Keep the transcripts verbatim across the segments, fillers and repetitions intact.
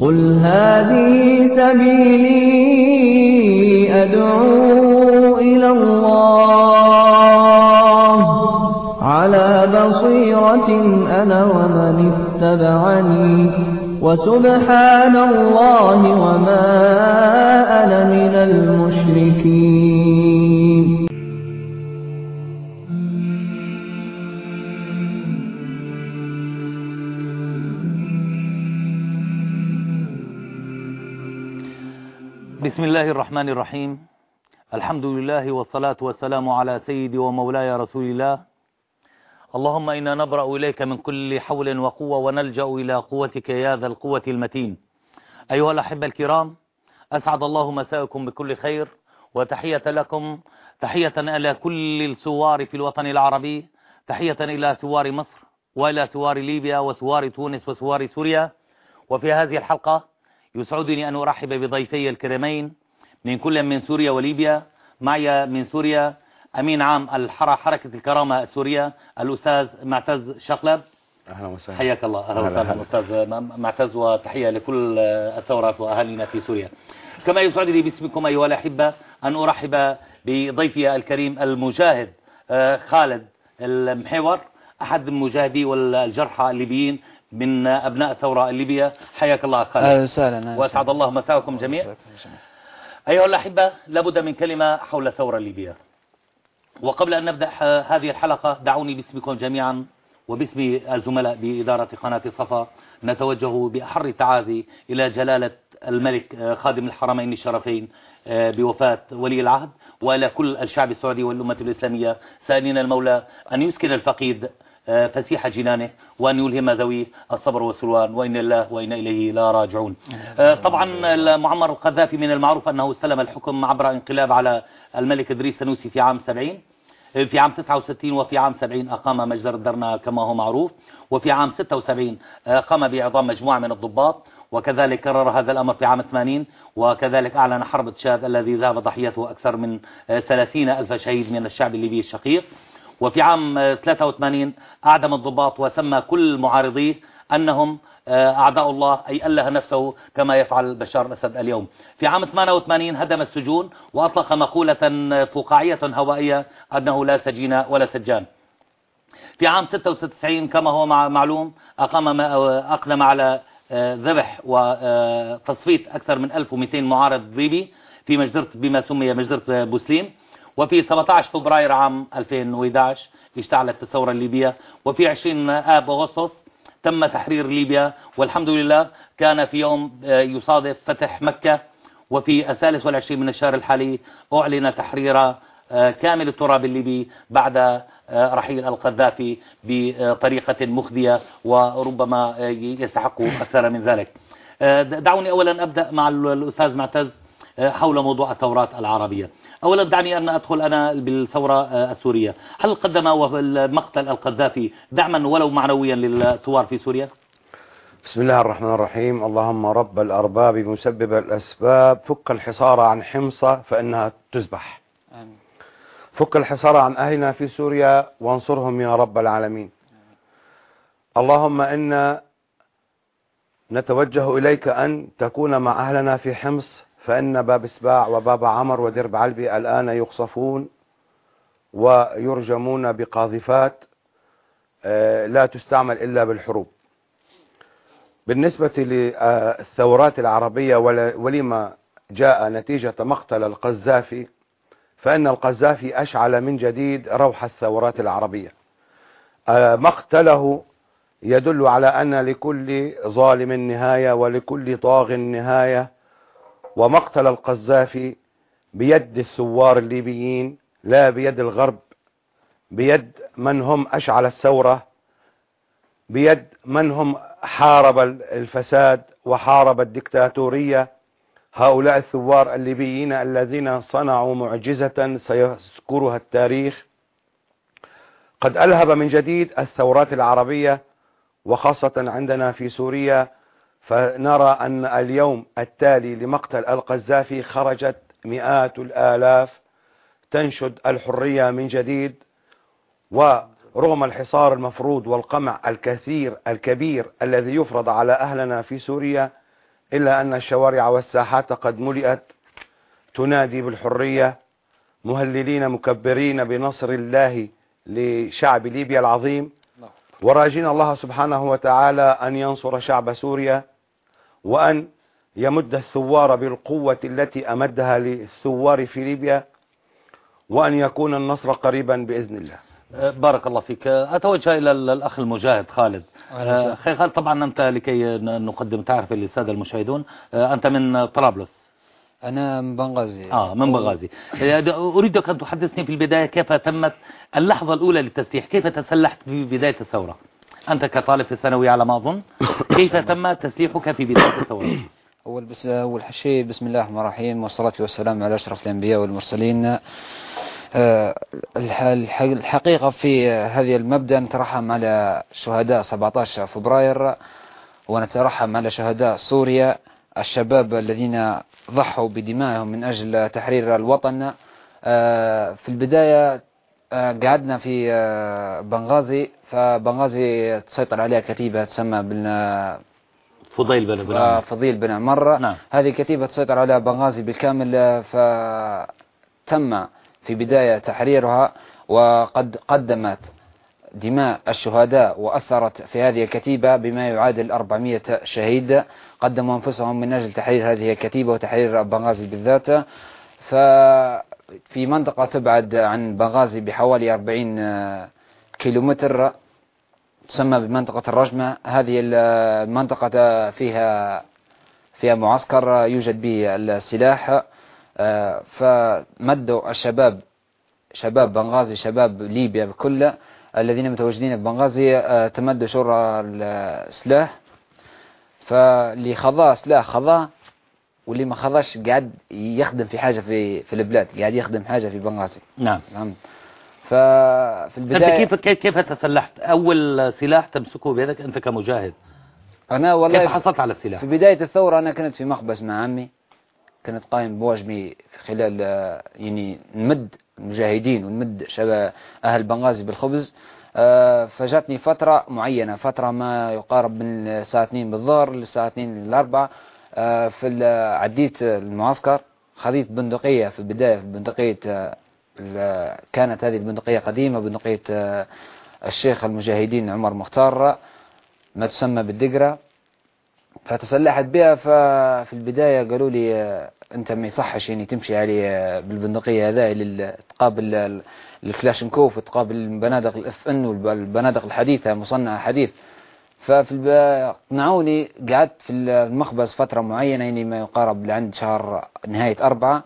قل هذه سبيلي أدعو إلى الله على بصيرة أنا ومن اتبعني وسبحان الله وما أنا من المشركين. بسم الله الرحمن الرحيم. الحمد لله والصلاة والسلام على سيدي ومولاي رسول الله. اللهم إنا نبرأ إليك من كل حول وقوة ونلجأ إلى قوتك يا ذا القوة المتين. أيها الأحبة الكرام، أسعد الله مساءكم بكل خير، وتحية لكم، تحية إلى كل الثوار في الوطن العربي، تحية إلى ثوار مصر وإلى ثوار ليبيا وثوار تونس وثوار سوريا. وفي هذه الحلقة يسعدني أن أرحب بضيفي الكريمين من كل من سوريا وليبيا. معي من سوريا أمين عام الحرة حركة الكرامة السورية الأستاذ معتز شقلب. أهلا وسهلا. حياك الله. أهلا وسهلا أستاذ معتز، وتحية لكل الثورات وأهالينا في سوريا. كما يسعدني باسمكم أيها الأحبة أن أرحب بضيفي الكريم المجاهد خالد المحور، أحد المجاهدين والجرحى الليبيين من أبناء الثورة الليبية. حياك الله خالد. أهلا وسهلا. وأسعد الله مساءكم جميعا. أيها الأحبة، لابد من كلمة حول الثورة الليبية. وقبل أن نبدأ هذه الحلقة دعوني باسمكم جميعا وباسم الزملاء بإدارة قناة الصفا نتوجه بأحر التعازي إلى جلالة الملك خادم الحرمين الشرفين بوفاة ولي العهد، وإلى كل الشعب السعودي والأمة الإسلامية، سائلين المولى أن يسكن الفقيد فسيح جنانه وأن يلهم ذويه الصبر والسلوان، وإن الله وإنا إليه لا راجعون. طبعا معمر القذافي من المعروف أنه استلم الحكم عبر انقلاب على الملك إدريس السنوسي في عام سبعين، في عام تسعة وستين، وفي عام سبعين أقام مجزر الدرنا كما هو معروف، وفي عام ستة وسبعين قام بإعدام مجموعة من الضباط، وكذلك كرر هذا الأمر في عام ثمانين، وكذلك أعلن حرب تشاد الذي ذهب ضحيته أكثر من ثلاثين ألف شهيد من الشعب الليبي الشقيق. وفي عام ثلاثة وثمانين أعدم الضباط وسمى كل معارضيه أنهم أعداء الله، أي أله نفسه كما يفعل بشار الأسد اليوم. في عام ثمانية وثمانين هدم السجون وأطلق مقولة فقاعية هوائية أنه لا سجين ولا سجان. في عام ستة وتسعين كما هو معلوم أقام أقدم على ذبح وتصفيت أكثر من ألف ومئتين معارض ليبي في مجزرة بما سمي مجزرة بوسليم. وفي سبعة عشر فبراير عام ألفين وأحد عشر اشتعلت الثورة الليبية، وفي عشرين آب أغسطس تم تحرير ليبيا، والحمد لله كان في يوم يصادف فتح مكة. وفي الثالث والعشرين من الشهر الحالي أعلن تحرير كامل التراب الليبي بعد رحيل القذافي بطريقة مخزية، وربما يستحق أكثر من ذلك. دعوني أولا أبدأ مع الأستاذ معتز حول موضوع الثورات العربية. أولا دعني أن أدخل أنا بالثورة السورية. هل قدم مقتل القذافي دعما ولو معنويا للثوار في سوريا؟ بسم الله الرحمن الرحيم. اللهم رب الأرباب مسبب الأسباب، فك الحصار عن حمصة فإنها تذبح. آمين. فك الحصار عن أهلنا في سوريا وانصرهم يا رب العالمين. اللهم إنا نتوجه إليك أن تكون مع أهلنا في حمص، فإن باب سباع وباب عمر ودرب علبي الآن يقصفون ويرجمون بقاذفات لا تستعمل إلا بالحروب. بالنسبة للثورات العربية ولما جاء نتيجة مقتل القذافي، فإن القذافي أشعل من جديد روح الثورات العربية. مقتله يدل على أن لكل ظالم نهاية ولكل طاغ نهاية، ومقتل القذافي بيد الثوار الليبيين لا بيد الغرب، بيد من هم أشعل الثورة، بيد من هم حارب الفساد وحارب الدكتاتورية. هؤلاء الثوار الليبيين الذين صنعوا معجزة سيذكرها التاريخ قد ألهب من جديد الثورات العربية، وخاصة عندنا في سوريا. فنرى أن اليوم التالي لمقتل القذافي خرجت مئات الآلاف تنشد الحرية من جديد، ورغم الحصار المفروض والقمع الكثير الكبير الذي يفرض على أهلنا في سوريا، إلا أن الشوارع والساحات قد ملئت تنادي بالحرية، مهللين مكبرين بنصر الله لشعب ليبيا العظيم، وراجين الله سبحانه وتعالى أن ينصر شعب سوريا، وأن يمد الثوار بالقوة التي أمدها للثوار في ليبيا، وأن يكون النصر قريبا بإذن الله. بارك الله فيك. أتوجه إلى الأخ المجاهد خالد. أخي خالد، طبعا أنت لكي نقدم تعرف للسادة المشاهدون، أنت من طرابلس. أنا من بنغازي. آه من بنغازي. أريدك أن تحدثني في البداية كيف تمت اللحظة الأولى للتسليح، كيف تسلحت في بداية الثورة؟ أنت كطالب في الثانوية على ما أظن، كيف تم تسليحك في بداية الثورة؟ أول بس أول شيء بسم الله الرحمن الرحيم، والصلاة والسلام على أشرف الأنبياء والمرسلين. الحقيقة في هذه المبدأ نترحم على شهداء سبعة عشر فبراير، ونترحم على شهداء سوريا الشباب الذين ضحوا بدمائهم من أجل تحرير الوطن. في البداية قعدنا في بنغازي، فبنغازي تسيطر عليها كتيبة تسمى بن فضيل بن عمر. فضيل بن عمر. نعم. هذه كتيبة تسيطر على بنغازي بالكامل، فتم في بداية تحريرها، وقد قدمت دماء الشهداء وأثرت في هذه الكتيبة بما يعادل أربعمائة شهيد قدموا أنفسهم من أجل تحرير هذه الكتيبة وتحرير بنغازي بالذات. ففي منطقة تبعد عن بنغازي بحوالي أربعين كيلومتر تسمى بمنطقة الرجمة. هذه المنطقة فيها فيها معسكر يوجد به السلاح، فمدوا الشباب شباب بنغازي شباب ليبيا بكل الذين متواجدين في بنغازي تمدوا شر السلاح، فاللي خضاه سلاح خضاه، واللي ما خضاش قاعد يخدم في حاجة في في البلاد، قاعد يخدم حاجة في بنغازي. نعم. نعم. ففي البداية أنت كيف كيف تسلحت؟ أول سلاح تمسكه بيدك أنت كمجاهد؟ أنا والله كيف حصلت على السلاح؟ في بداية الثورة أنا كنت في مخبز مع عمي، كنت قايم بواجبي في خلال يعني نمد المجاهدين ونمد شباب أهل بنغازي بالخبز. فجاتني فترة معينة، فترة ما يقارب من الساعة اثنين بالظهر للساعة اثنين للأربعة، في عديت المعسكر، خذيت بندقية في البداية، في بندقية كانت هذه البندقية قديمة، بندقية الشيخ المجاهدين عمر مختار ما تسمى بالدقرة، فتسلحت بها. ففي البداية قالوا لي أنت ما يصحش يعني تمشي عليه بالبندقية هذه، تقابل الكلاشنكوف وتقابل البنادق الاف ان والبنادق الحديثة مصنعة حديث. ففي اقنعوني، قعدت في المخبز فترة معينة يعني ما يقارب لعند شهر نهاية أربعة،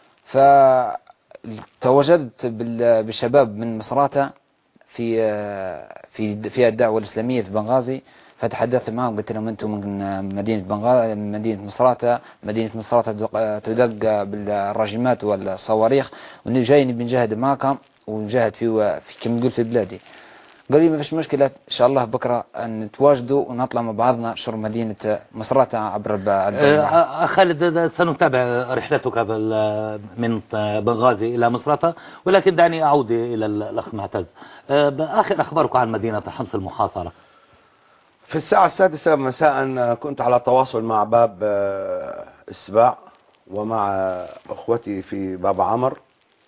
فتواجدت بالشباب من مصراتة في في في الدعوة الإسلامية في بنغازي، فتحدثت معهم قلت لهم أنتم من مدينة بنغازي، من مدينة مصراتة، مدينة مصراتة تدق بالراجمات والصواريخ، وإني جايني بنجاهد معكم ونجاهد في في كما نقول في بلادي. قالوا لي ما فيش مشكلة، إن شاء الله بكرة نتواجدوا ونطلع مع بعضنا شر مدينة مصراتة عبر البحر. خالد، سنتابع رحلتك من بنغازي إلى مصراتة، ولكن دعني أعود إلى الأخ معتز. آخر أخبارك عن مدينة حمص المحاصرة؟ في الساعة السادسة مساء كنت على تواصل مع باب السباع ومع أخوتي في باب عمر.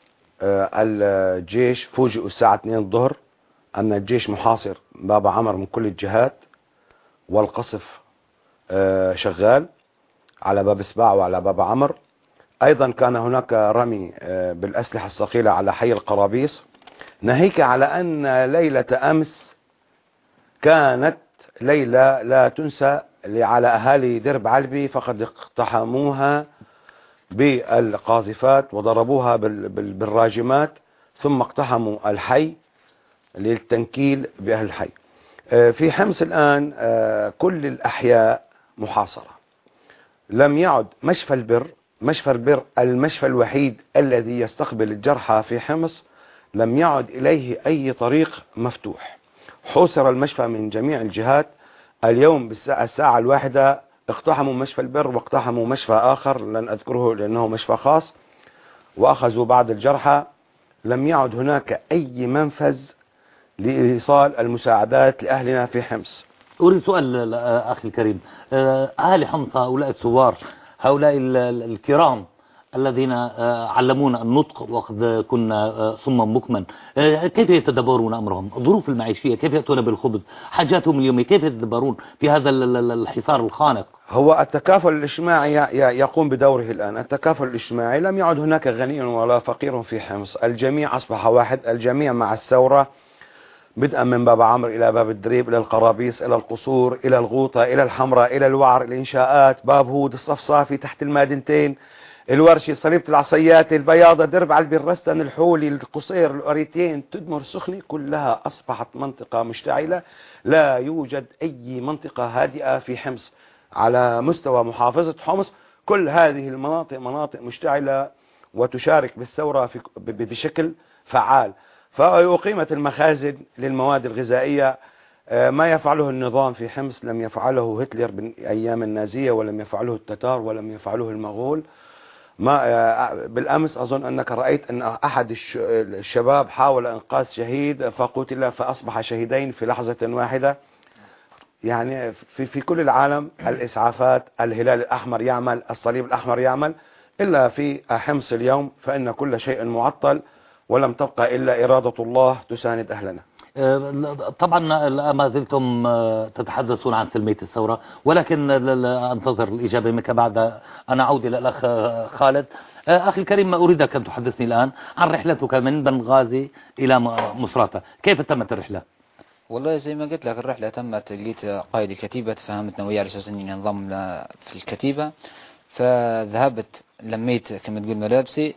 الجيش فوجئوا الساعة اثنين الظهر أن الجيش محاصر باب عمر من كل الجهات، والقصف شغال على باب السباع وعلى باب عمر. أيضا كان هناك رمي بالأسلحة الثقيلة على حي القرابيس، ناهيك على أن ليلة أمس كانت ليلة لا تنسى على أهالي درب علبي، فقد اقتحموها بالقاذفات وضربوها بالراجمات، ثم اقتحموا الحي للتنكيل بأهل الحي. في حمص الآن كل الأحياء محاصرة، لم يعد مشفى البر مشفى البر المشفى الوحيد الذي يستقبل الجرحى في حمص، لم يعد إليه أي طريق مفتوح، حوصر المشفى من جميع الجهات. اليوم بالساعة الساعة الواحدة اقتحموا مشفى البر واقتحموا مشفى آخر لن أذكره لأنه مشفى خاص، وأخذوا بعض الجرحى. لم يعد هناك أي منفذ لإيصال المساعدات لأهلنا في حمص. أريد سؤال أخي الكريم، أهل حمص هؤلاء الثوار، هؤلاء الكرام الذين علمونا النطق وقد كنا صما بكما، كيف يتدبرون أمرهم؟ الظروف المعيشية، كيف يأتون بالخبز؟ حاجاتهم اليومية كيف يتدبرون في هذا الحصار الخانق؟ هو التكافل الاجتماعي يقوم بدوره الآن. التكافل الاجتماعي لم يعد هناك غني ولا فقير في حمص، الجميع أصبح واحد. الجميع مع الثورة، بدءا من باب عمرو إلى باب الدريب إلى القرابيس إلى القصور إلى الغوطة إلى الحمراء إلى الوعر، الإنشاءات، باب هود، الصفصافي، تحت المادنتين، الورشي، صليبة العصيات، البياضة، درب على البرستان، الحولي، القصير، الأريتين، تدمر، السخني، كلها أصبحت منطقة مشتعلة. لا يوجد أي منطقة هادئة في حمص. على مستوى محافظة حمص كل هذه المناطق مناطق مشتعلة وتشارك بالثورة في بشكل فعال. فأقيمت المخازن للمواد الغذائية. ما يفعله النظام في حمص لم يفعله هتلر بأيام النازية، ولم يفعله التتار، ولم يفعله المغول. ما بالأمس أظن أنك رأيت أن أحد الشباب حاول إنقاذ شهيد فقتل، فأصبح شهيدين في لحظة واحدة. يعني في في كل العالم الإسعافات، الهلال الأحمر يعمل، الصليب الأحمر يعمل، إلا في حمص اليوم فإن كل شيء معطل، ولم تبقى إلا إرادة الله تساند أهلنا. طبعا ما زلتم تتحدثون عن سلمية الثورة، ولكن أنتظر الإجابة منك بعد أن أعود إلى الأخ خالد. أخي الكريم، أريدك أن تحدثني الآن عن رحلتك من بنغازي إلى مصراتة، كيف تمت الرحلة؟ والله زي ما قلت لك الرحلة تمت، لقيت قائد الكتيبة تفهمتنا وياه على أساس إني ننضم في الكتيبة، فذهبت لميت كما تقول ملابسي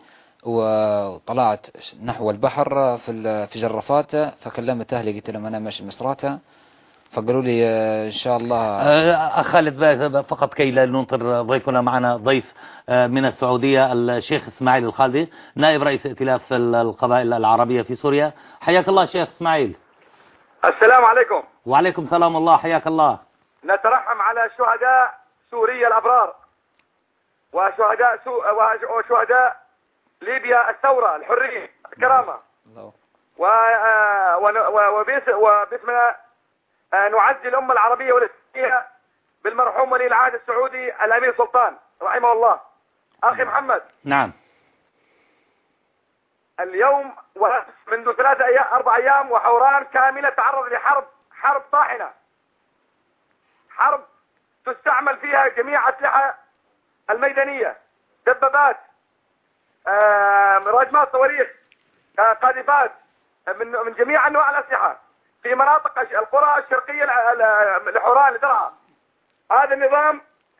وطلعت نحو البحر في في جرفات، فكلمت أهلي قلت لهم أنا ماشي مصراتة، فقالوا لي إن شاء الله. أخ خالد، فقط كي لا ننطر ضيفنا، معنا ضيف من السعودية الشيخ إسماعيل الخالدي، نائب رئيس ائتلاف القبائل العربية في سوريا. حياك الله شيخ إسماعيل. السلام عليكم. وعليكم سلام الله، حياك الله. نترحم على شهداء سوريا الأبرار وشهداء سو... وشهداء ليبيا الثورة الحرية الكرامة، و... وبس... وباسمنا نعزي الأمة العربية والإسلامية بالمرحوم ولي العهد السعودي الأمير سلطان رحمه الله. أخي محمد. نعم. اليوم منذ ثلاثة أيام أربع أيام وحوران كاملة تعرض لحرب حرب طاحنة، حرب تستعمل فيها جميع أسلحة الميدانية، دبابات، راجمات، صواريخ، قاذفات، من من جميع أنواع الأسلحة في مناطق القرى الشرقية لحوران لدرعا. هذا النظام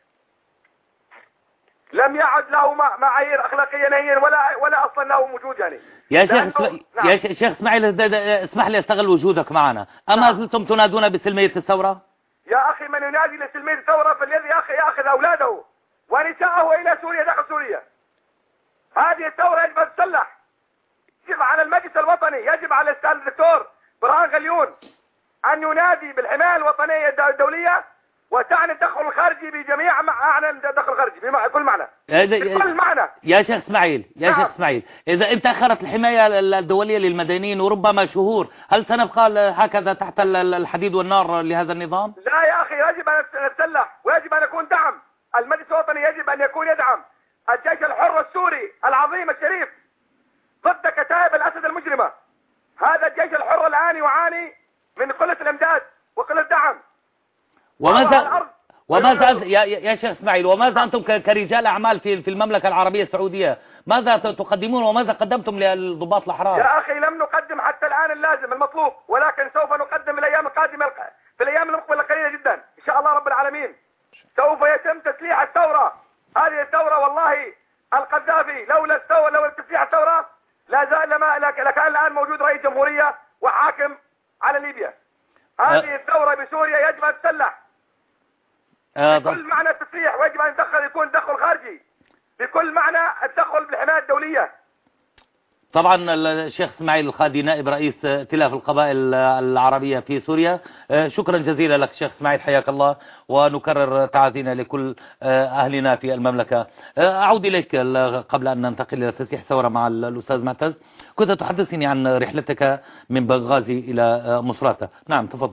لم يعد له معايير أخلاقية نهائيا، ولا ولا أصلا له وجود. يعني يا شيخ اسم... نعم. يا شيخ اسماعيل، اسمح لي استغل وجودك معنا. أما زلتم تنادون بسلمية الثورة؟ يا أخي من ينادي لسلمية الثورة فالذي يا أخي يأخذ أولاده ونساءه إلى سوريا داخل سوريا. هذه الثورة يجب أن تسلح، يجب على المجلس الوطني، يجب على الأستاذ الدكتور برهان غليون أن ينادي بالحماية الوطنية الدولية وتعني التدخل الخارجي بجميع معنى التدخل الخارجي بكل معنى بكل معنى. يا شيخ اسماعيل يا نعم. شيخ اسماعيل، إذا انت أخرت الحماية الدولية للمدنيين وربما شهور، هل سنبقى هكذا تحت الحديد والنار لهذا النظام؟ لا يا أخي، يجب أن نتسلح ويجب أن يكون دعم. المجلس الوطني يجب أن يكون يدعم الجيش الحر السوري العظيم الشريف ضد كتائب الأسد المجرمة. هذا الجيش الحر الآن يعاني من قلة الإمداد وقلة الدعم. وماذا وماذا يا يا شيخ اسماعيل، وماذا أنتم كرجال أعمال في في المملكة العربية السعودية، ماذا تقدمون وماذا قدمتم للضباط الأحرار؟ يا أخي لم نقدم حتى الآن اللازم المطلوب، ولكن سوف نقدم الأيام القادمة في الأيام المقبلة قليلة جدا إن شاء الله رب العالمين. سوف يتم تسليح الثورة. هذه الثورة والله القذافي لولا الثورة لولا تسليح الثورة لا زال لما لكان الآن موجود رئيس جمهورية وحاكم على ليبيا. هذه الثورة بسوريا يجب أن تسلح بكل معنى التسليح، ويجب أن يدخل يكون تدخل خارجي بكل معنى التدخل بالحماية الدولية. طبعا الشيخ اسماعيل الخالدي نائب رئيس ائتلاف القبائل العربية في سوريا، شكرا جزيلا لك شيخ اسماعيل، حياك الله، ونكرر تعازينا لكل أهلنا في المملكة. أعود إليك قبل أن ننتقل إلى تسليح ثورة مع الأستاذ معتز. كنت تحدثني عن رحلتك من بنغازي إلى مصراتة. نعم تفضل.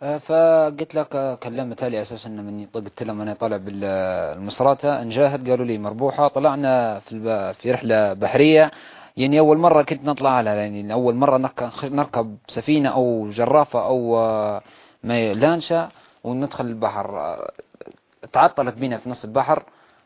فقلت لك كلمت لي أساسا مني قلت لهم أنا طالع بالمصراتة نجاهد، قالوا لي مربوحة. طلعنا في في رحلة بحرية، يعني أول مرة كنت نطلع على يعني أول مرة نركب سفينة أو جرافة أو ما لانشا وندخل البحر. تعطلت بينا في نص البحر،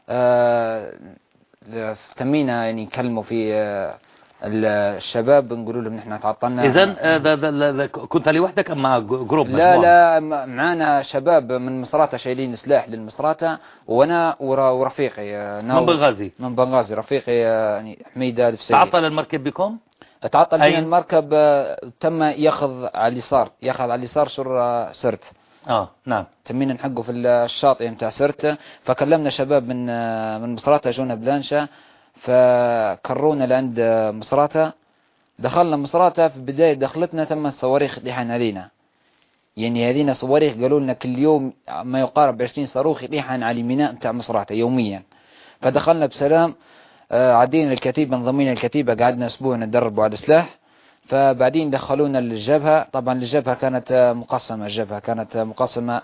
تمينا يعني نكلموا في الشباب نقولوا لهم نحن تعطلنا. إذن كنت لوحدك أم مع جروب؟ لا لا معنا شباب من مصراتة شايلين سلاح للمصراتة، وأنا ورفيقي من بنغازي من بنغازي رفيقي يعني حميدة الفسيري. تعطل المركب بكم؟ تعطل بنا المركب، تم ياخذ على اليسار ياخذ على اليسار شر سرت. اه نعم. تمينا نحقه في الشاطئ متاع سرت، فكلمنا شباب من من مصراتة جونا بلانشا، فكرونا لعند مصراتة. دخلنا مصراتة، في بداية دخلتنا تم الصواريخ يطيحن علينا، يعني هذين صواريخ قالوا لنا كل يوم ما يقارب عشرين صاروخ يطيحن على الميناء متاع مصراتة يوميا. فدخلنا بسلام، عدينا الكتيبة، انضمينا الكتيبة، قعدنا أسبوع ندربوا على السلاح. فبعدين دخلونا للجبهة. طبعا الجبهة كانت مقسمة، الجبهة كانت مقسمة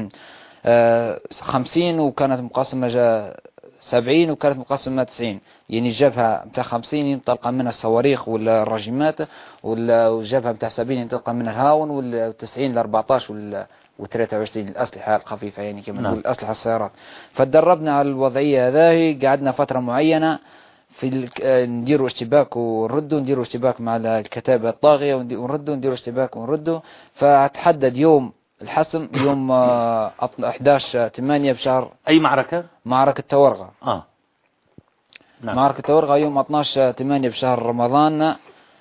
خمسين وكانت مقسمة سبعين وكانت مقسمة تسعين. يعني الجبهة متاع خمسين ينطلق منها الصواريخ والراجمات، والجبهة متاع سبعين ينطلق منها الهاون، والتسعين الأربعتاش وثلاثة وعشرين الأسلحة الخفيفة، يعني كما نقول الأسلحة السيارات. فتدربنا على الوضعية هذه، قعدنا فترة معينة في نديروا اشتباك ونردوا، نديروا اشتباك مع الكتابة الطاغية ونردوا، نديروا اشتباك ونردوا. فتحدد يوم الحسم يوم أحد عشر ثمانية بشهر. أي معركة؟ معركة تورغة. آه. نعم. معركة تورغة يوم اثني عشر ثمانية بشهر رمضان.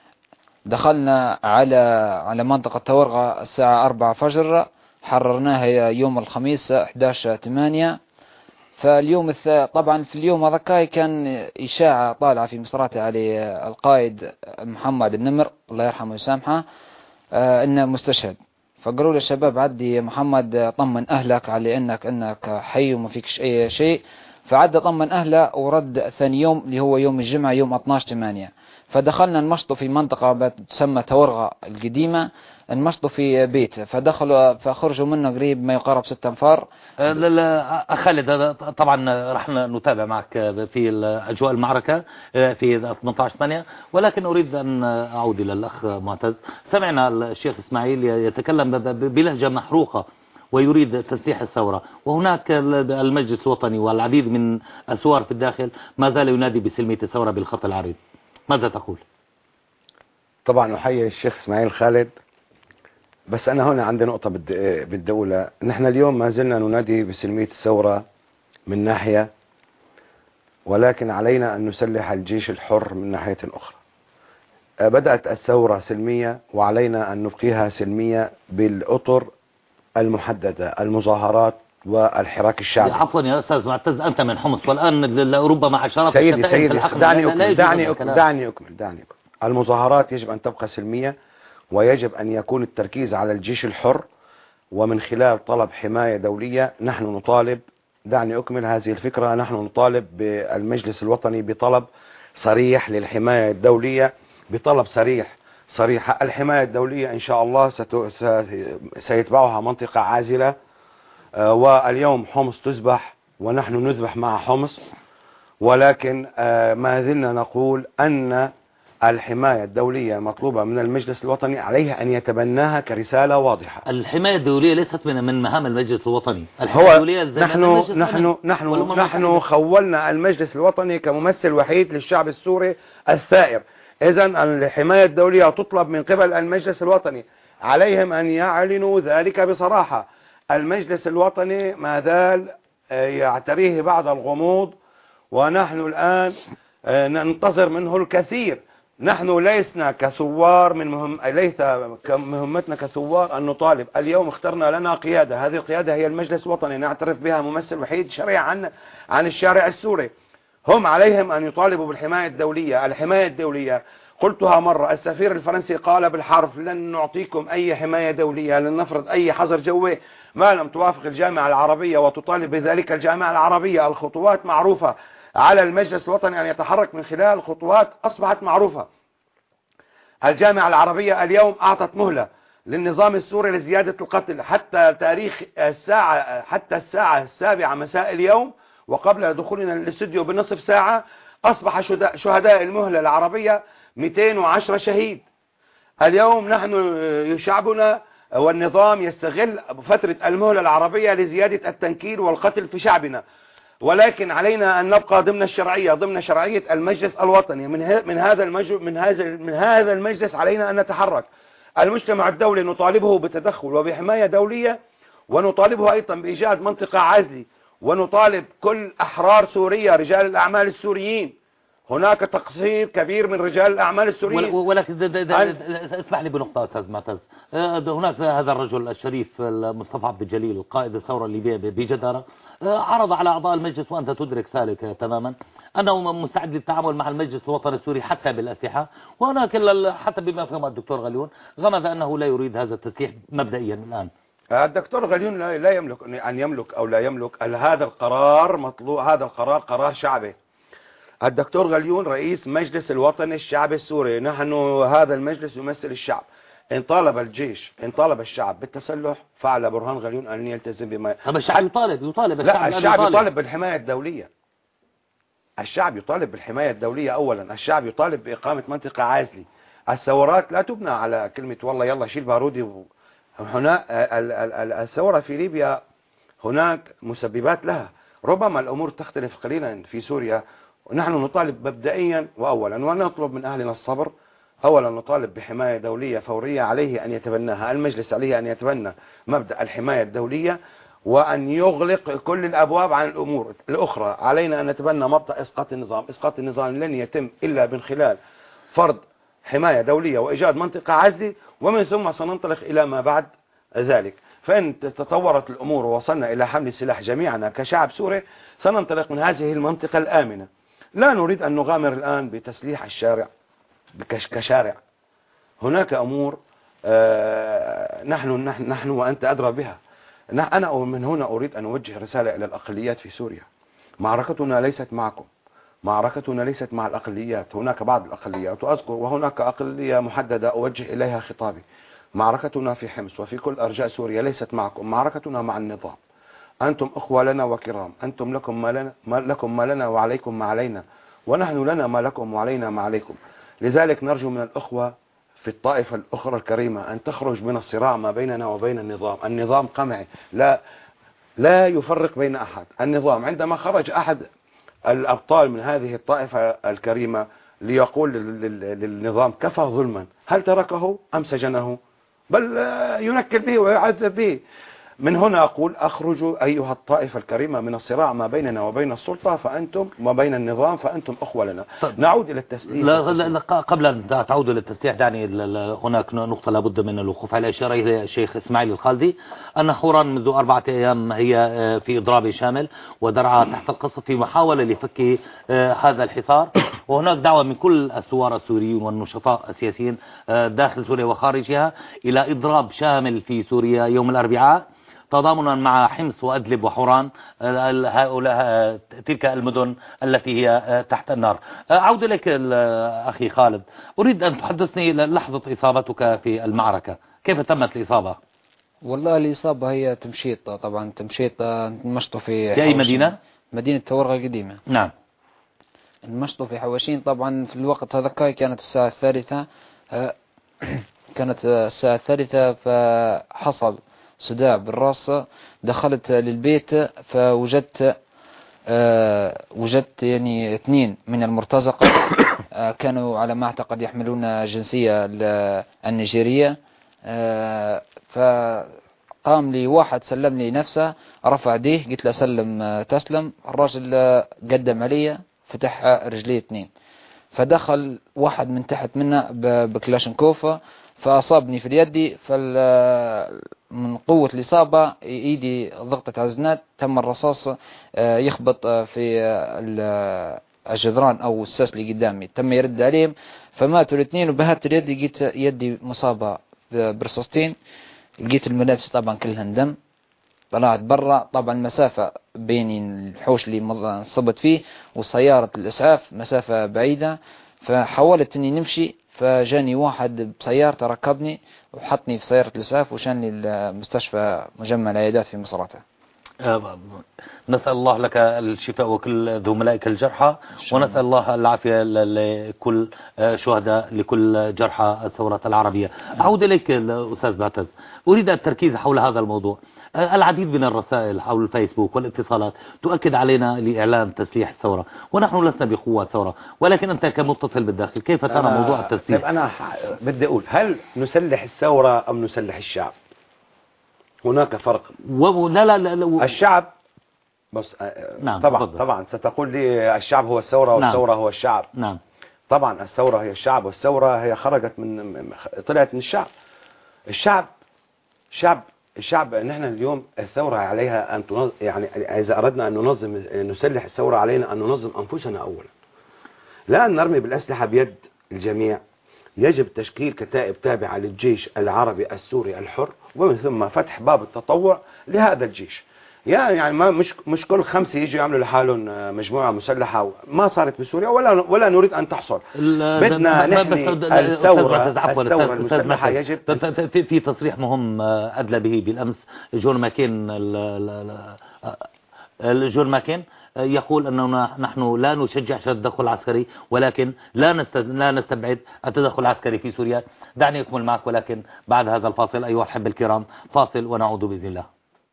دخلنا على على منطقة تورغة الساعة أربعة فجر، حررناها يوم الخميس أحد عشر ثمانية. فاليوم الث... طبعا في اليوم هذاك كان إشاعة طالعة في مصراتة على القائد محمد النمر الله يرحمه ويسامحه آه إنه مستشهد. فقالوا للشباب عدي محمد طمن أهلك على إنك إنك حي وما فيكش أي شيء. فعد طمن أهله ورد ثاني يوم اللي هو يوم الجمعة يوم اثني عشر ثمانية. فدخلنا نمشطوا في منطقة تسمى تورغة القديمة، نمشطوا في بيت، فدخلوا فخرجوا منه قريب ما يقارب ستة أنفار. لا لا خالد، طبعا راح نتابع معك في أجواء المعركة في ثمانية عشر ثمانية، ولكن أريد أن أعود إلى الأخ معتز. سمعنا الشيخ إسماعيل يتكلم بلهجة محروقة ويريد تسليح الثورة، وهناك المجلس الوطني والعديد من الثوار في الداخل ما زال ينادي بسلمية الثورة بالخط العريض. ماذا تقول؟ طبعا أحيي الشيخ إسماعيل خالد، بس أنا هنا عندي نقطة بدي أقولها. نحن اليوم ما زلنا ننادي بسلمية الثورة من ناحية، ولكن علينا أن نسلح الجيش الحر من ناحية أخرى. بدأت الثورة سلمية وعلينا أن نبقيها سلمية بالأطر المحددة، المظاهرات والحراك الشعبي. عفوا يا أستاذ معتز، أنت من حمص والآن ربما عشرات سيدي سيدي دعني أكمل دعني أكمل دعني أكمل دعني أكمل. المظاهرات يجب أن تبقى سلمية، ويجب أن يكون التركيز على الجيش الحر، ومن خلال طلب حماية دولية. نحن نطالب، دعني أكمل هذه الفكرة، نحن نطالب بالمجلس الوطني بطلب صريح للحماية الدولية، بطلب صريح صريح. الحماية الدولية إن شاء الله سيتبعها منطقة عازلة، واليوم حمص تذبح ونحن نذبح مع حمص، ولكن ما زلنا نقول أن الحماية الدولية مطلوبة من المجلس الوطني، عليه أن يتبناها كرسالة واضحة. الحماية الدولية ليست من من مهام المجلس الوطني. الحماية الدولية نحن نحن نحن نحن خولنا المجلس الوطني كممثل وحيد للشعب السوري الثائر. إذن الحماية الدولية تطلب من قبل المجلس الوطني، عليهم أن يعلنوا ذلك بصراحة. المجلس الوطني ما زال يعتريه بعض الغموض، ونحن الآن ننتظر منه الكثير. نحن لسنا كثوار من مهم ليس مهمتنا كثوار أن نطالب. اليوم اخترنا لنا قيادة، هذه القيادة هي المجلس الوطني، نعترف بها ممثل وحيد شرعي عن عن الشارع السوري. هم عليهم أن يطالبوا بالحماية الدولية. الحماية الدولية قلتها مرة، السفير الفرنسي قال بالحرف لن نعطيكم أي حماية دولية، لن نفرض أي حظر جوي ما لم توافق الجامعة العربية وتطالب بذلك الجامعة العربية. الخطوات معروفة، على المجلس الوطني أن يتحرك من خلال خطوات أصبحت معروفة. الجامعة العربية اليوم أعطت مهلة، للنظام السوري لزيادة القتل حتى تاريخ الساعة حتى الساعة السابعة مساء اليوم وقبل دخولنا للاستوديو بنصف ساعة أصبح شهداء المهلة العربية مئتين وعشرة شهيد. اليوم نحن شعبنا والنظام يستغل فترة المهلة العربية لزيادة التنكيل والقتل في شعبنا، ولكن علينا أن نبقى ضمن الشرعية ضمن شرعية المجلس الوطني. من من هذا المجلس من هذا من هذا المجلس علينا أن نتحرك. المجتمع الدولي نطالبه بتدخل وبحماية دولية، ونطالبه أيضا بإيجاد منطقة عازلة، ونطالب كل أحرار سوريا رجال الأعمال السوريين. هناك تقصير كبير من رجال الأعمال السوريين. ولكن ده ده ده اسمح لي بنقطة أستاذ معتز. هناك هذا الرجل الشريف مصطفى عبد الجليل قائد الثورة الليبية بجدارة عرض على أعضاء المجلس، وأنت تدرك ذلك تماما، أنه مستعد للتعامل مع المجلس الوطني السوري حتى بالأسلحة. وهناك حتى بما فهم الدكتور غليون غمز أنه لا يريد هذا التسليح مبدئيا الآن. الدكتور غليون لا يملك أن يملك أو لا يملك. هذا القرار مطلوب، هذا القرار قرار شعبي. الدكتور غليون رئيس مجلس الوطني الشعبي السوري. نحن هذا المجلس يمثل الشعب. إن طالب الجيش إن طالب الشعب بالتسلح فعلى برهان غليون أن يلتزم بما. طب الشعب يطالب يطالب لا الشعب يطالب. يطالب بالحماية الدولية. الشعب يطالب بالحماية الدولية أولا. الشعب يطالب بإقامة منطقة عازلة. الثورات لا تبنى على كلمة والله يلا شيل بارودي. هنا الثورة في ليبيا هناك مسببات لها، ربما الأمور تختلف قليلا في سوريا. ونحن نطالب مبدئيا وأولا ونطلب من أهلنا الصبر. أولا نطالب بحماية دولية فورية عليه أن يتبناها المجلس، عليه أن يتبنى مبدأ الحماية الدولية وأن يغلق كل الأبواب عن الأمور الأخرى. علينا أن نتبنى مبدأ إسقاط النظام. إسقاط النظام لن يتم إلا من خلال فرض حماية دولية وإيجاد منطقة عزلة، ومن ثم سننطلق إلى ما بعد ذلك. فإن تطورت الأمور ووصلنا إلى حمل السلاح جميعنا كشعب سوري سننطلق من هذه المنطقة الآمنة. لا نريد أن نغامر الآن بتسليح الشارع كشارع. هناك أمور آه نحن, نحن نحن وأنت أدرى بها. أنا من هنا أريد أن أوجه رسالة إلى الأقليات في سوريا. معركتنا ليست معكم، معركتنا ليست مع الأقليات. هناك بعض الأقليات وأذكر وهناك أقلية محددة أوجه إليها خطابي. معركتنا في حمص وفي كل أرجاء سوريا ليست معكم، معركتنا مع النظام. أنتم أخوة لنا وكرام، أنتم لكم ما لنا, ما لكم ما لنا وعليكم ما علينا، ونحن لنا ما لكم وعلينا ما عليكم. لذلك نرجو من الأخوة في الطائفة الأخرى الكريمة أن تخرج من الصراع ما بيننا وبين النظام. النظام قمعي لا لا يفرق بين أحد. النظام عندما خرج أحد الأبطال من هذه الطائفة الكريمة ليقول للنظام كفى ظلما، هل تركه أم سجنه؟ بل ينكل به ويعذب به. من هنا أقول أخرجوا أيها الطائفة الكريمة من الصراع ما بيننا وبين السلطة فأنتم وبين النظام فأنتم أخوة لنا. نعود إلى التسليح. لا لا قبل أن تعود إلى التسليح دعني هناك نقطة لابد من الوقوف على إشارة إلى الشيخ إسماعيل الخالدي أن حوران منذ أربعة أيام هي في إضراب شامل ودرعا تحت القصف في محاولة لفك هذا الحصار، وهناك دعوة من كل الثوار السوريين والنشطاء السياسيين داخل سوريا وخارجها إلى إضراب شامل في سوريا يوم الأربعاء تضامنا مع حمص وأدلب وحوران، هؤلاء تلك المدن التي هي تحت النار. أعود إليك أخي خالد، أريد أن تحدثني لحظة إصابتك في المعركة، كيف تمت الإصابة؟ والله الإصابة هي تمشيط، طبعا تمشيط نمشطه في في أي مدينة؟ مدينة تورغة القديمة. نعم. نمشطه في حواشين. طبعا في الوقت هذا كانت الساعة الثالثة كانت الساعة الثالثة فحصل صداع بالراس. دخلت للبيت فوجدت آه وجدت يعني اثنين من المرتزقة آه كانوا على ما اعتقد يحملون جنسية النيجيرية. آه فقام لي واحد سلم لي نفسه، رفع يديه قلت له سلم تسلم. الراجل قدم علي فتح رجليه اثنين، فدخل واحد من تحت منه بكلاشنكوف فأصابني في اليد. من قوة الإصابة إيدي ضغطت على الزناد، تم الرصاص يخبط في الجدران أو الساس اللي قدامي، تم يرد عليهم فماتوا الاثنين. وبهت اليد لقيت يدي مصابة برصاصتين، لقيت الملابس طبعا كلها دم. طلعت برا، طبعا المسافة بين الحوش اللي انصبت فيه وسيارة الإسعاف مسافة بعيدة، فحاولت أني نمشي فجاني واحد بسيارته ركبني وحطني في سيارة الإسعاف وشانني المستشفى مجمع العيادات في مصراتة. نسأل الله لك الشفاء وكل زملائك الجرحى، ونسأل الله العافية لكل شهداء لكل جرحى الثورة العربية. أعود إليك الأستاذ معتز، أريد التركيز حول هذا الموضوع. العديد من الرسائل حول الفيسبوك والاتصالات تؤكد علينا لإعلان تسليح الثورة، ونحن لسنا بقوة ثورة، ولكن أنت كمتصل بالداخل كيف ترى موضوع التسليح؟ أنا بدي أقول، هل نسلح الثورة أم نسلح الشعب؟ هناك فرق. و... لا, لا لا لا الشعب بس نعم طبعا بفضل. طبعا ستقول لي الشعب هو الثورة والثورة نعم. هو الشعب. نعم طبعا الثورة هي الشعب، والثورة هي خرجت من طلعت من الشعب. الشعب الشعب الشعب نحن اليوم الثورة عليها أن تنظم، يعني إذا أردنا أن ننظم نسلح الثورة علينا أن ننظم أنفسنا أولا، لا أن نرمي بالأسلحة بيد الجميع. يجب تشكيل كتائب تابعة للجيش العربي السوري الحر، ومن ثم فتح باب التطوع لهذا الجيش. يعني يعني ما مش مش كل خمسة يجوا يعملوا لحالهم مجموعة مسلحة، ما صارت بسوريا ولا ولا نريد أن تحصل. بدنا نحمي الثورة الثورة المسلحة. يجب في تصريح مهم أدلى به بالأمس جون ماكين جون ماكين يقول أننا نحن لا نشجع التدخل العسكري، ولكن لا لا نستبعد التدخل العسكري في سوريا. دعني أكمل معك، ولكن بعد هذا الفاصل أيها الأحبة الكرام، فاصل ونعود بإذن الله.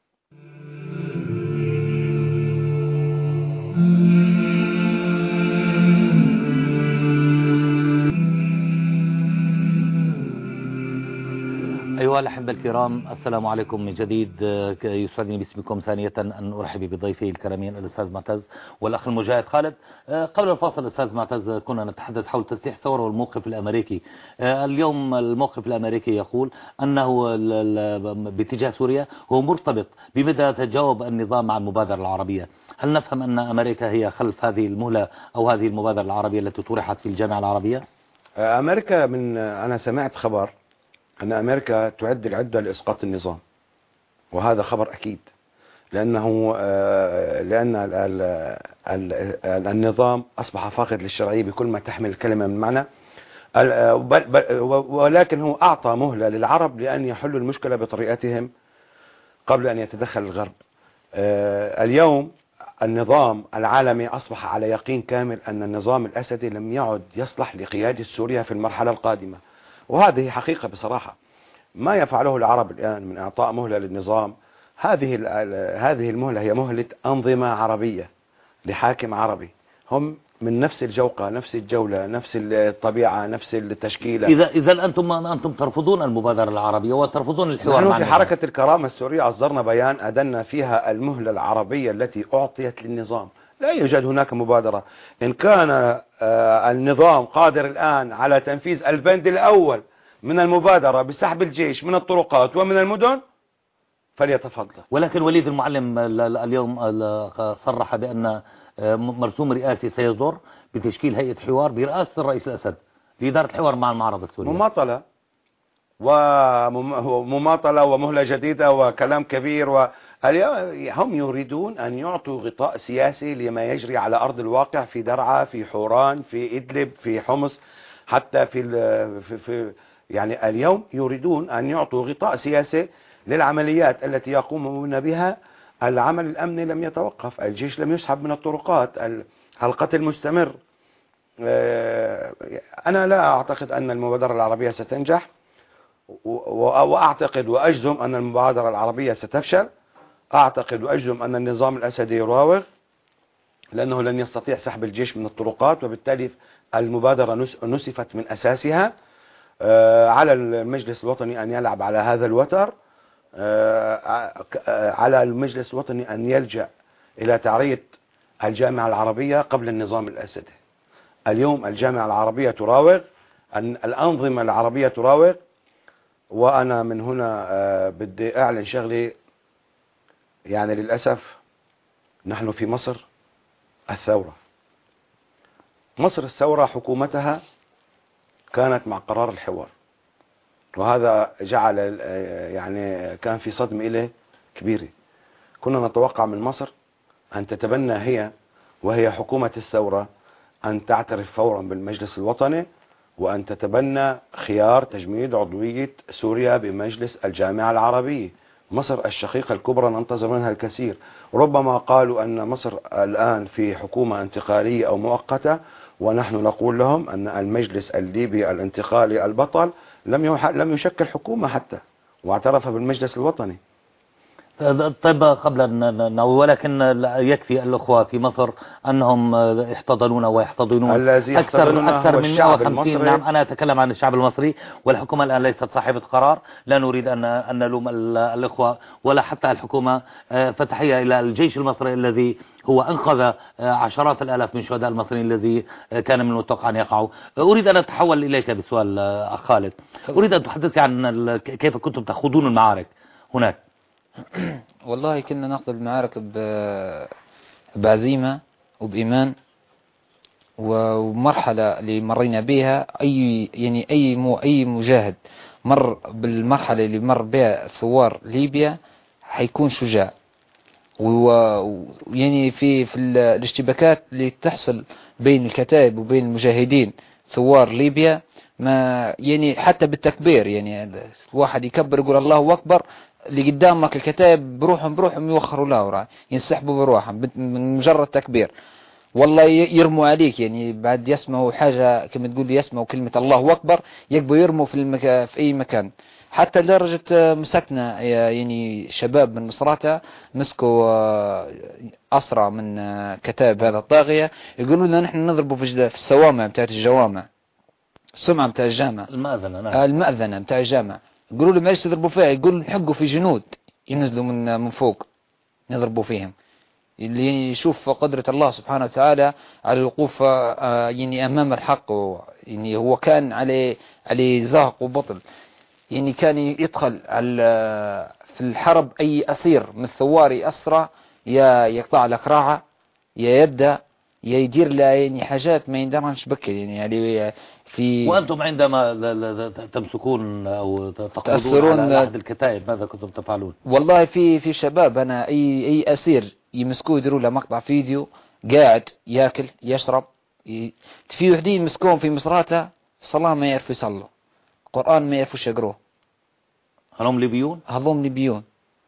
أيها الأحبة الكرام، السلام عليكم من جديد. يسعدني باسمكم ثانية أن أرحب بضيفي الكريمين الأستاذ معتز والأخ المجاهد خالد. قبل الفاصل الأستاذ معتز كنا نتحدث حول تسليح الثورة والموقف الأمريكي. اليوم الموقف الأمريكي يقول أنه باتجاه سوريا هو مرتبط بمدى تجاوب النظام مع المبادرة العربية. هل نفهم أن أمريكا هي خلف هذه المهلة أو هذه المبادرة العربية التي طرحت في الجامعة العربية؟ أمريكا، من أنا سمعت خبر أن أمريكا تعد العدة لإسقاط النظام، وهذا خبر أكيد، لأنه لأن ال ال ال النظام أصبح فاقد للشرعية بكل ما تحمل الكلمة من معنى، ولكن هو أعطى مهلة للعرب لأن يحلوا المشكلة بطريقتهم قبل أن يتدخل الغرب. اليوم النظام العالمي أصبح على يقين كامل أن النظام الأسدي لم يعد يصلح لقيادة سوريا في المرحلة القادمة، وهذه حقيقة بصراحة. ما يفعله العرب الآن من إعطاء مهلة للنظام، هذه هذه المهلة هي مهلة أنظمة عربية لحاكم عربي، هم من نفس الجوقة، نفس الجولة، نفس الطبيعة، نفس التشكيلة. إذا إذا أنتم أنتم ترفضون المبادرة العربية وترفضون الحوار مع نحن في حركة الكرامة السورية أصدرنا بيان أدلنا فيها المهلة العربية التي أعطيت للنظام. لا يوجد هناك مبادرة. إن كان النظام قادر الآن على تنفيذ البند الأول من المبادرة بسحب الجيش من الطرقات ومن المدن فليتفضل. ولكن وليد المعلم اليوم صرح بأن مرسوم رئاسي سيصدر بتشكيل هيئة حوار برئاسة الرئيس الأسد لإدارة الحوار مع المعارضة السورية. مماطلة ومماطلة ومهلة جديدة وكلام كبير، وهم يريدون أن يعطوا غطاء سياسي لما يجري على أرض الواقع في درعا، في حوران، في إدلب، في حمص، حتى في, في, في يعني اليوم يريدون أن يعطوا غطاء سياسي للعمليات التي يقومون بها. العمل الأمني لم يتوقف، الجيش لم يسحب من الطرقات، القتل مستمر. أنا لا أعتقد أن المبادرة العربية ستنجح، وأعتقد وأجزم أن المبادرة العربية ستفشل. أعتقد وأجزم أن النظام الأسدي يراوغ، لأنه لن يستطيع سحب الجيش من الطرقات، وبالتالي المبادرة نسفت من أساسها. على المجلس الوطني أن يلعب على هذا الوتر، على المجلس الوطني أن يلجأ إلى تعرية الجامعة العربية قبل النظام الأسدي. اليوم الجامعة العربية تراوغ، الأنظمة العربية تراوغ، وأنا من هنا بدي أعلن شغلي. يعني للأسف نحن في مصر الثورة، مصر الثورة حكومتها كانت مع قرار الحوار، وهذا جعل يعني كان في صدمة إليه كبيرة. كنا نتوقع من مصر أن تتبنى هي وهي حكومة الثورة أن تعترف فورا بالمجلس الوطني وأن تتبنى خيار تجميد عضوية سوريا بمجلس الجامعة العربية. مصر الشقيقة الكبرى ننتظر منها الكثير. ربما قالوا أن مصر الآن في حكومة انتقالية أو مؤقتة، ونحن نقول لهم أن المجلس الليبي الانتقالي البطل لم لم يشكل حكومة حتى، واعترف بالمجلس الوطني. طيب قبل أن ولكن يكفي الأخوة في مصر أنهم يحتضنون ويحتضنون أكثر, أكثر من مئة وخمسين. نعم أنا أتكلم عن الشعب المصري، والحكومة الآن ليست صاحبة قرار. لا نريد أن أن نلوم الأخوة ولا حتى الحكومة. فتحية إلى الجيش المصري الذي هو أنقذ عشرات الآلاف من شهداء المصريين الذي كان من المتوقع أن يقعوا. أريد أن أتحول إليك بسؤال أخ خالد. أريد أن تحدثي عن كيف كنتم تخوضون المعارك هناك. والله كنا ناخذ المعارك بعزيمة وبإيمان، ومرحلة اللي مرينا بها أي يعني أي مو أي مجاهد مر بالمرحلة اللي مر بها ثوار ليبيا حيكون شجاع. ويعني في في الاشتباكات اللي تحصل بين الكتائب وبين المجاهدين ثوار ليبيا، ما يعني حتى بالتكبير يعني الواحد يكبر يقول الله أكبر، اللي قدامك الكتائب بروحهم بروحهم يوخروا له وراه ينسحبوا بروحهم من مجرد تكبير. والله يرموا عليك يعني بعد يسمعوا حاجة كما تقول يسمعوا كلمة الله أكبر يقبوا يرموا في المكان في أي مكان. حتى لدرجة مسكنا يعني شباب من مصراتة مسكوا أسرى من كتائب هذا الطاغية، يقولوا لنا نحن نضربوا في السوامع بتاعت الجوامع، السمعة بتاع الجامع المأذنة. نعم. المأذنة بتاع الجامع، يقولوا له ما ليش تضربوا فيها، يقول حقوا في جنود ينزلوا من من فوق نضربوا فيهم. اللي يشوف قدرة الله سبحانه وتعالى على الوقوف يعني أمام الحق، يعني هو كان عليه عليه زهق وبطل، يعني كان يدخل على في الحرب أي أسير من الثواري أسرى يا يقطع لك راعة يا يده يا يدير له يعني حاجات ما يندرنش بكر يعني يعني في. وأنتم عندما تمسكون أو تقودون على أحد الكتائب ماذا كنتم تفعلون؟ والله في في شباب أنا أي أي أسير يمسكوه يديروا له مقطع فيديو قاعد يأكل يشرب ي... في وحدين يمسكوهم في مصراته صلاة ما يعرفوا يصلوا، قرآن ما يعرفوش يقروه. هلهم ليبيون؟ هلهم ليبيون.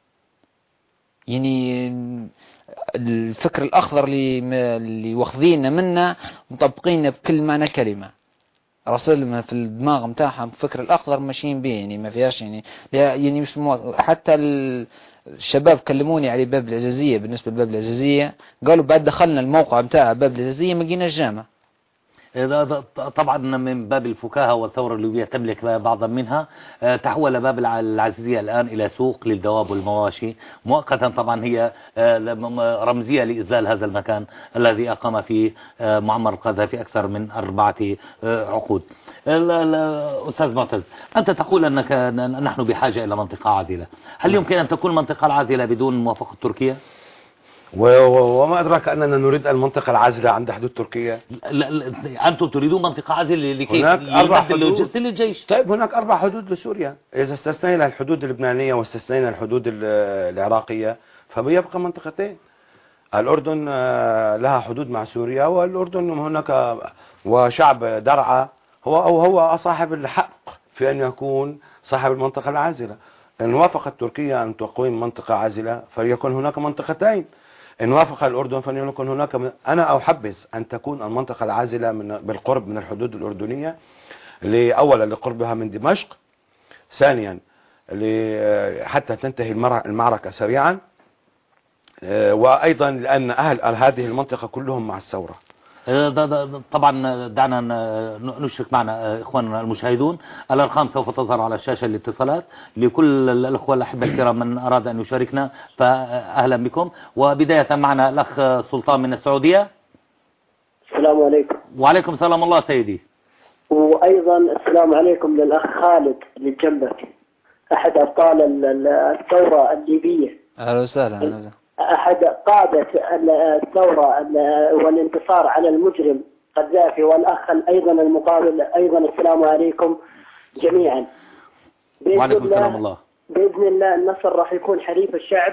يعني الفكر الأخضر اللي اللي واخذينه منا مطبقينه بكل معنى كلمة. راسلنا في الدماغ متاعهم فكر الأخضر ماشيين به يعني ما فيهاش يعني يعني مش مو... حتى الشباب كلموني على باب العزازية. بالنسبة لباب العزازية قالوا بعد دخلنا الموقع متاع باب العزازية ما لقيناش الجامع. طبعا من باب الفكاهة والثورة الليبية تملك بعضا منها. تحول باب العزازية الآن إلى سوق للدواب والمواشي مؤقتا. طبعا هي رمزية لإزالة هذا المكان الذي أقام فيه معمر القذافي أكثر من أربعة عقود. أستاذ معتز، أنت تقول أنك نحن بحاجة إلى منطقة عازلة. هل يمكن أن تكون منطقة العازلة بدون موافقة تركيا؟ وما أدراك أننا نريد المنطقة العازلة عند حدود تركيا؟ لا لا أنتم تريدون منطقة عازلة لكي هناك أربع حدود للجيش. طيب هناك أربع حدود لسوريا، إذا استثنينا الحدود اللبنانية واستثنينا الحدود العراقية فبيبقى منطقتين. الأردن لها حدود مع سوريا، والأردن هناك وشعب درعا هو أو هو صاحب الحق في أن يكون صاحب المنطقة العازلة. إن وافقت تركيا أن تقيم منطقة عازلة فليكن هناك منطقتين. إن وافق الأردن فليكن هناك من... أنا أحبذ أن تكون المنطقة العازلة من بالقرب من الحدود الأردنية، أولا لقربها من دمشق، ثانيا حتى تنتهي المعركة سريعا، وأيضا لأن أهل هذه المنطقة كلهم مع الثورة. طبعا دعنا نشرك معنا إخواننا المشاهدون. الأرقام سوف تظهر على الشاشة الاتصالات لكل الأخوة الأحبة الكرام من أراد أن يشاركنا فأهلا بكم. وبداية معنا الأخ سلطان من السعودية. السلام عليكم. وعليكم السلام الله سيدي. وأيضا السلام عليكم للأخ خالد اللي جنبك أحد أبطال الثورة الليبية. أهلا وسهلا. أحد قادة الثورة والانتصار على المجرم قذافي، والأخ أيضا المقابل أيضا السلام عليكم جميعا. وعليكم السلام الله. بإذن الله النصر راح يكون حليف الشعب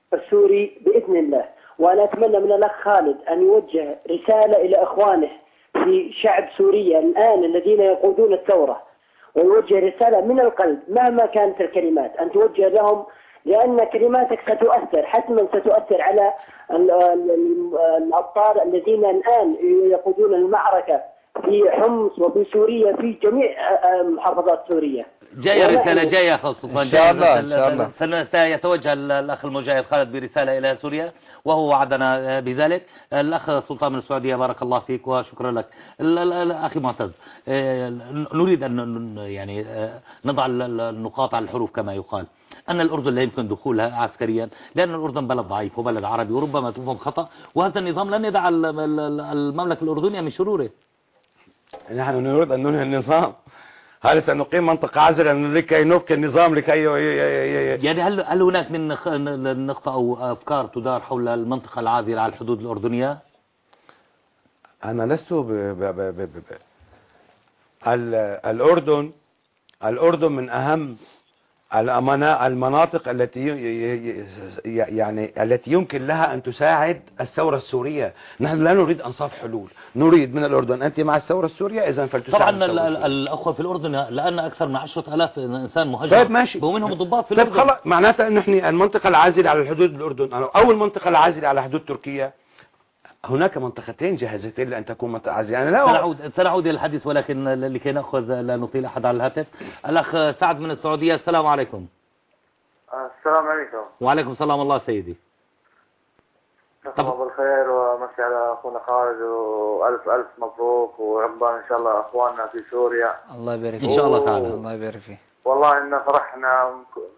السوري بإذن الله. وأنا أتمنى من الأخ خالد أن يوجه رسالة إلى إخوانه في شعب سوريا الآن الذين يقودون الثورة، ويوجه رسالة من القلب مهما كانت الكلمات أن توجه لهم، لأن كلماتك ستؤثر حتما، ستؤثر على الأبطال الذين الآن يقودون المعركة في حمص وفي سوريا في جميع محافظات سوريا. جاية رسالة جاية أخ سلطان، إن شاء الله إن شاء الله سيتوجه الأخ المجاهد خالد برسالة إلى سوريا وهو وعدنا بذلك. الأخ سلطان من السعودية بارك الله فيك وشكرا لك. أخي معتز، نريد أن يعني نضع النقاط على الحروف كما يقال، أن الأردن لا يمكن دخولها عسكريا لأن الأردن بلد ضعيف وبلد عربي وربما تفهم خطأ، وهذا النظام لن يدع المملكة الأردنية من شروره. نحن نريد أن ننهي النظام، هل سنقيم منطقة عزلة لكي نبقي النظام لكي يعني هل هل هناك من نقطة أو أفكار تدار حول المنطقة العازلة على الحدود الأردنية؟ أنا لست ب... ب... ب... ب... ب... ال... الأردن الأردن من أهم المناطق التي يعني التي يمكن لها أن تساعد الثورة السورية. نحن لا نريد أنصاف حلول، نريد من الأردن أنت مع الثورة السورية إذا فلتساعد. طبعا الأخوة في الأردن لأن أكثر من عشرة آلاف إنسان مهاجر، طيب ماشي، ومنهم ضباط في طيب الأردن. خلاص، معناتها أن احنا المنطقة العازلة على الحدود الأردن أو المنطقة العازلة على حدود تركيا، هناك منطقتين جاهزتين لأن تكون منطقة عازلة. يعني لا سنعود سنعود إلى الحديث، ولكن لكي نأخذ لا نطيل أحد على الهاتف. الأخ سعد من السعودية، السلام عليكم. السلام عليكم. وعليكم السلام الله سيدي. مساء بالخير ومسي على أخونا خالد وألف ألف مبروك، وربنا إن شاء الله أخواننا في سوريا الله يبارك فيك إن شاء الله تعالى. الله يبارك فيك. والله إن فرحنا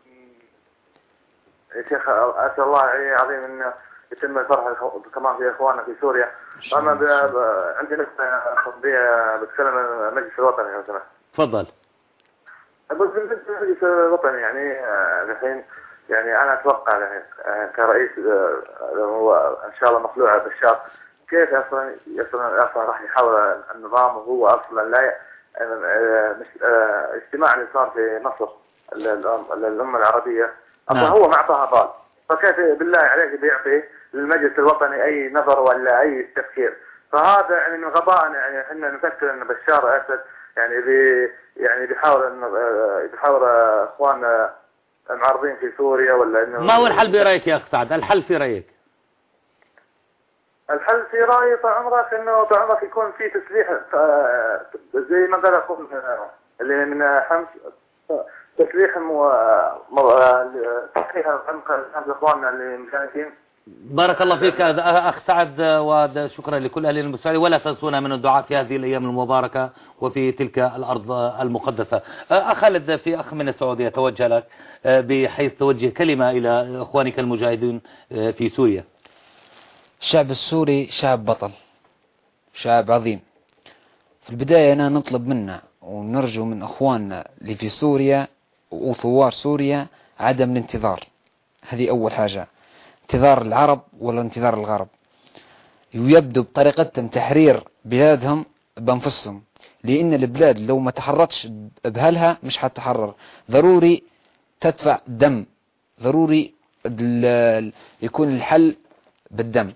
يا شيخ، أسأل الله العظيم إن يتم الفرح كمان في إخواننا في سوريا. أنا عندي نقطة خطية بتكلم المجلس الوطني لو سمحت. تفضل. بس المجلس الوطني يعني الحين يعني أنا أتوقع يعني كرئيس هو إن شاء الله مخلوع بشار، كيف أصلا أصلا أصلا راح يحاول النظام وهو أصلا لا اجتماع اللي صار في مصر الأمة العربية أصلا هو ما أعطاها بال، فكيف بالله عليك بيعطي للمجلس الوطني أي نظر ولا أي تفكير؟ فهذا يعني من غبائنا، يعني احنا نفكر أن بشار أسد يعني بي يعني بيحاول أن بيحاول إخواننا المعارضين في سوريا ولا إنه. ما هو الحل برأيك يا أخ سعد؟ الحل في رأيك؟ الحل في رأيي طال عمرك إنه طال عمرك يكون في تسليح زي ما قال أخونا اللي من حمص، تسليح مو تسليح إخواننا اللي مشاركين. بارك الله فيك أخ سعد، وشكرا لكل أهل المساعدة، ولا تنسونا من الدعاء في هذه الأيام المباركة وفي تلك الأرض المقدسة. أخ خالد، في أخ من السعودية توجه لك بحيث توجه كلمة إلى إخوانك المجاهدين في سوريا. الشعب السوري شعب بطل، شعب عظيم. في البداية أنا نطلب منا ونرجو من أخواننا اللي في سوريا وثوار سوريا عدم الانتظار. هذه أول حاجة، انتظار العرب ولا انتظار الغرب، ويبدو بطريقتهم تحرير بلادهم بأنفسهم، لأن البلاد لو ما تحررتش بهلها مش حتحرر. ضروري تدفع دم، ضروري يكون الحل بالدم،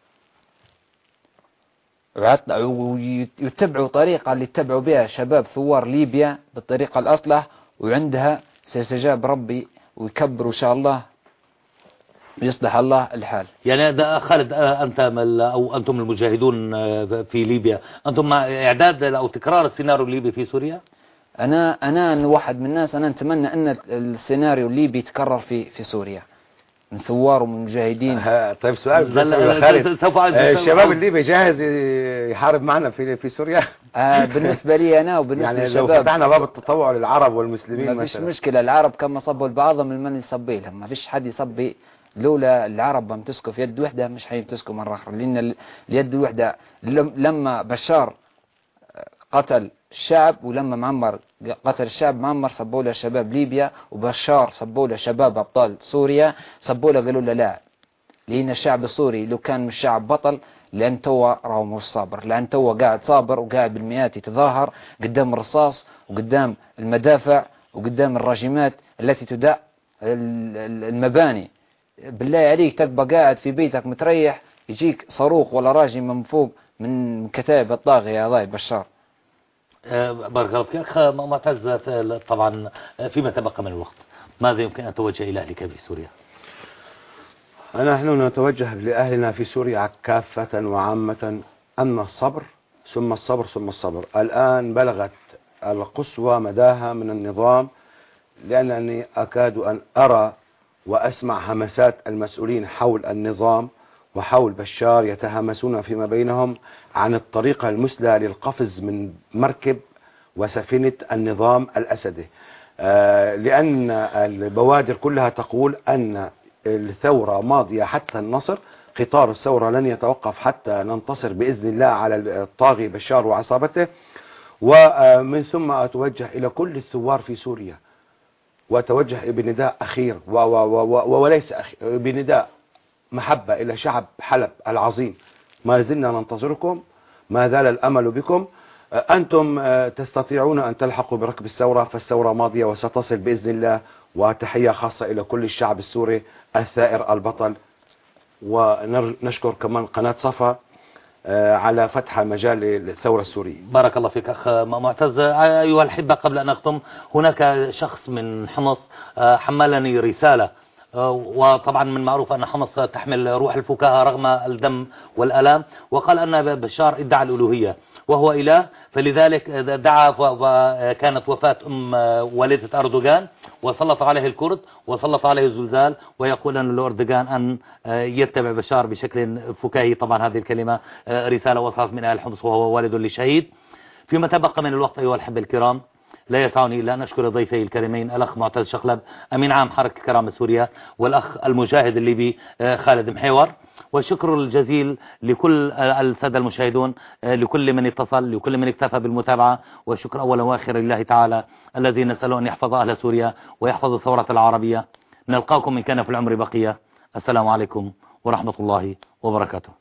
ويتبعوا طريقة اللي يتبعوا بها شباب ثوار ليبيا بالطريقة الأصلح، وعندها سيستجاب ربي ويكبر إن شاء الله ويصلح الله الحال. يعني ده خالد، أنت أو أنتم المجاهدون في ليبيا، أنتم مع إعداد أو تكرار السيناريو الليبي في سوريا؟ أنا أنا واحد من الناس أنا أتمنى أن السيناريو الليبي يتكرر في في سوريا من ثوار ومن مجاهدين. طيب سؤال خالد، الشباب الليبي جاهز يحارب معنا في في سوريا؟ آه بالنسبة لي أنا وبالنسبة يعني للشباب لو فتحنا باب التطوع للعرب والمسلمين ما فيش مشكلة. العرب كما صبوا لبعضهم المن يصبي لهم، ما فيش حد يصبي. لولا العرب بمتسكوا في يد وحدة مش حيمتسكوا مرة أخرى، لأن اليد الوحدة لما بشار قتل الشعب ولما معمر قتل الشعب، معمر صبوا له شباب ليبيا، وبشار صبوا له شباب أبطال سوريا، صبوا له قالوا له لا، لأن الشعب السوري لو كان مش شعب بطل لأن توا راهو مش صابر، لأن توا قاعد صابر وقاعد بالمئات يتظاهر قدام الرصاص وقدام المدافع وقدام الراجمات التي تدع المباني. بالله عليك تبقى قاعد في بيتك متريح، يجيك صاروخ ولا راجم من فوق من كتائب الطاغية هذا بشار. بارك الله فيك. أخ معتز، طبعا فيما تبقى من الوقت ماذا يمكن أن توجه إلى أهلك في سوريا؟ نحن نتوجه لأهلنا في سوريا كافة وعامة أن الصبر ثم الصبر ثم الصبر. الآن بلغت القسوة مداها من النظام، لأنني أكاد أن أرى وأسمع همسات المسؤولين حول النظام وحول بشار يتهامسون فيما بينهم عن الطريقة المثلى للقفز من مركب وسفينة النظام الأسدي، لأن البوادر كلها تقول أن الثورة ماضية حتى النصر، قطار الثورة لن يتوقف حتى ننتصر بإذن الله على الطاغي بشار وعصابته. ومن ثم أتوجه إلى كل الثوار في سوريا وأتوجه بنداء أخير وليس أخير، بنداء محبة إلى شعب حلب العظيم. ما زلنا ننتظركم، ما زال الأمل بكم، أنتم تستطيعون أن تلحقوا بركب الثورة، فالثورة ماضية وستصل بإذن الله. وتحية خاصة إلى كل الشعب السوري الثائر البطل. ونشكر كمان قناة صفا على فتح مجال للثورة السورية. بارك الله فيك أخ معتز. أيها الأحبة، قبل أن أختم، هناك شخص من حمص حملني رسالة، وطبعا من معروف أن حمص تحمل روح الفكاهة رغم الدم والألام، وقال أن بشار ادعى الألوهية وهو إله، فلذلك دعا وكانت وفاة أم والدة أردوغان وسلط عليه الكرد وسلط عليه الزلزال، ويقول أن لأردوغان أن يتبع بشار بشكل فكاهي. طبعا هذه الكلمة رسالة وصلت من أهل حمص وهو والد لشهيد. فيما تبقى من الوقت أيها الأحبة الكرام، لا يسعني إلا أن أشكر ضيفي الكريمين الأخ معتز شخلب أمين عام حركة كرامة سوريا، والأخ المجاهد الليبي خالد محيور. والشكر الجزيل لكل السادة المشاهدون، لكل من اتصل، لكل من اكتفى بالمتابعة. والشكر أولا وآخرا لله تعالى الذي نسأله أن يحفظ أهل سوريا ويحفظ الثورة العربية. نلقاكم إن كان في العمر بقية. السلام عليكم ورحمة الله وبركاته.